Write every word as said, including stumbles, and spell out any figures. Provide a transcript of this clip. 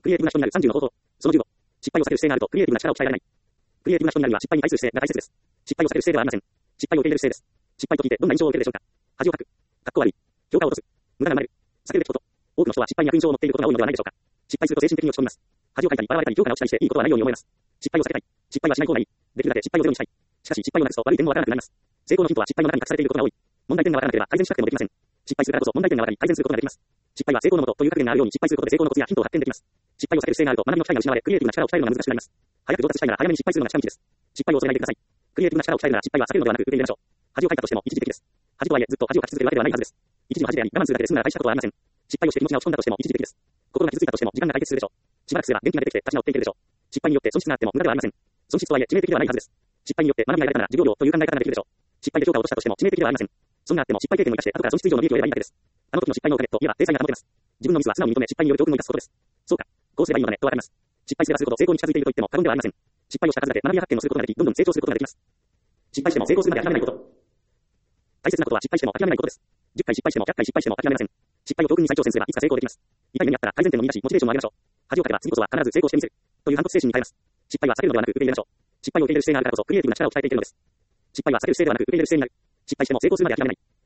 クリエイティブな人になるさんじゅうの方法。そのじゅうご。失敗を避ける姿勢があると、クリエイティブな力を鍛えられない。クリエイティブな人になるには失敗に対する姿勢が大切です。失敗を避ける姿勢ではありません。失敗を受け入れる姿勢です。失敗と聞いてどんな印象を受けるでしょうか。恥をかく。かっこ悪い。評価を落とす。無駄が生まれる。避けるべきこと。多くの人は失敗に悪印象を持っていることが多いのではないでしょうか。失敗すると精神的に落ち込みます。恥をかいたり、笑われたり、評価が落ちたりしていいことはないように思えます。失敗を避けたい。失敗はしない方がいい。できるだけ失敗をゼロにしたい。しかし失敗をなくすと悪い点もわからなくなります。成功のヒントは失敗の中に隠されていることが多い。問題点がわからなければ改善しなくてもできません。失敗するからこそ問題点がわかり改善することができます。失敗は成功のもとという格言があるように失敗することで成功のコツやヒントを発見できます。失敗を避ける姿勢があると学びの機会が失われ、クリエイティブな力を鍛えるのが難しくなります。早く上達したいなら早めに失敗するのが近道です。失敗を恐れないでください。クリエイティブな力を鍛えるなら失敗は避けるのではなく受け入れましょう。恥をかいたとしても一時的です。恥とはいえずっと恥をかき続けるわけではないはずです。一時の恥であり我慢するだけで済むなら大したことはありません。失敗をして気持ちが落ち込んだとしても一時的です。心が傷ついたとしても時間が解決するでしょう。しばらくすれば元気が出てきて立ち直っていけるでしょう。失敗によって損失があっても無駄ではありません。損失とはいえ致命的ではないはずです。失敗によって学びが得られたなら授業料という考え方ができるでしょう。失敗で評価を落としたとしても致命的ではありません。損があっても失敗経験を生かして後から損失以上の利益を得ればいいだけです。あの時の失敗のお金といえば体裁が保てます。自分のミスは素直に認め失敗による教訓を生かすことです。そうか。こうすればいいのだねとわかります。失敗すればするほど成功に近づいていると言っても過言ではありません。失敗をした数だけ学びや発見をすることができ、どんどん成長することができます。失敗しても成功するまで諦めないこと。大切なことは失敗しても諦めないことです。じゅっかい失敗してもひゃっかい失敗しても諦めません。失敗を教訓に再挑戦すればいつか成功できます。痛い目にあったら改善点を見出し、モチベーションを上げましょう。恥をかけば次こそは必ず成功してみせる。という反骨精神に変えます。失敗は避けるのではなく受け入れましょう。失敗を受け入れる姿勢があるからこそクリエイティブな力を鍛えていけるのです。失敗は避ける姿勢ではなく受け入れる姿勢になる。失敗しても成功するまで諦めない。